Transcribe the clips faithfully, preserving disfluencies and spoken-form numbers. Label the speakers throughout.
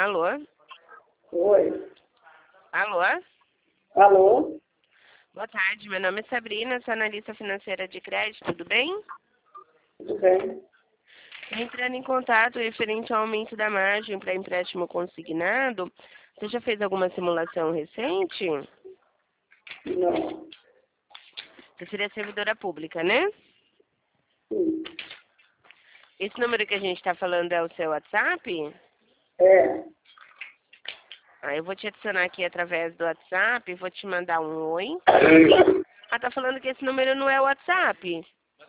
Speaker 1: Alô?
Speaker 2: Oi.
Speaker 1: Alô?
Speaker 2: Alô?
Speaker 1: Boa tarde, meu nome é Sabrina, sou analista financeira de crédito, tudo bem?
Speaker 2: Tudo bem?
Speaker 1: Entrando em contato referente ao aumento da margem para empréstimo consignado, você já fez alguma simulação recente?
Speaker 2: Não.
Speaker 1: Você seria servidora pública, né?
Speaker 2: Sim.
Speaker 1: Esse número que a gente está falando é o seu WhatsApp?
Speaker 2: É.
Speaker 1: Ah, eu vou te adicionar aqui através do WhatsApp, vou te mandar um oi. Ah, tá falando que esse número não é o WhatsApp?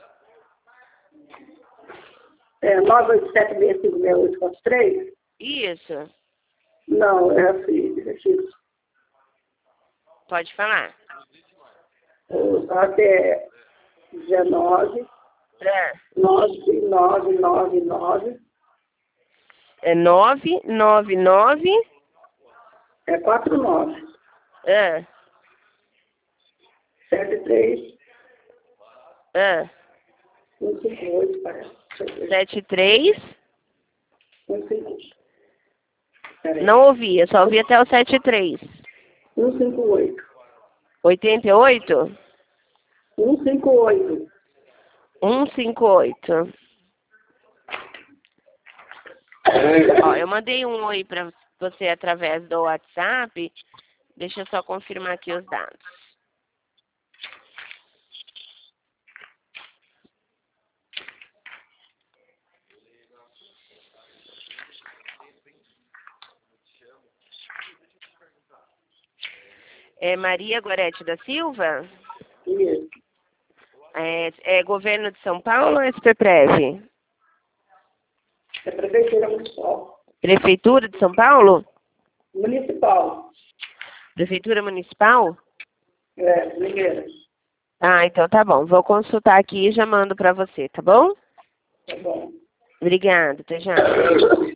Speaker 2: É nove oito sete, seis cinco, seis oito quatro três?
Speaker 1: Isso.
Speaker 2: Não, é assim, é fixo.
Speaker 1: Pode falar.
Speaker 2: O zap é dezenove,
Speaker 1: É.
Speaker 2: nove nove nove nove,
Speaker 1: É nove nove nove.
Speaker 2: é quatro nove,
Speaker 1: É.
Speaker 2: sete três,
Speaker 1: É.
Speaker 2: um cinco oito, parece. Deixa eu ver.
Speaker 1: Sete três.
Speaker 2: um cinco oito. Peraí.
Speaker 1: Não ouvi, eu só ouvi até o sete três.
Speaker 2: um cinco oito.
Speaker 1: Oitenta e oito.
Speaker 2: um cinco oito.
Speaker 1: Um cinco oito. Ó, eu mandei um oi pra você através do WhatsApp. Deixa eu só confirmar aqui os dados. É Maria Gorete da Silva?
Speaker 2: Isso.
Speaker 1: É, é governo de São Paulo ou S P Prev?
Speaker 2: É prefeitura municipal.
Speaker 1: Prefeitura de São Paulo?
Speaker 2: Municipal.
Speaker 1: Prefeitura municipal?
Speaker 2: É, Limeira.
Speaker 1: Ah, então tá bom. Vou consultar aqui e já mando pra você, tá bom?
Speaker 2: Tá bom.
Speaker 1: Obrigada, até já.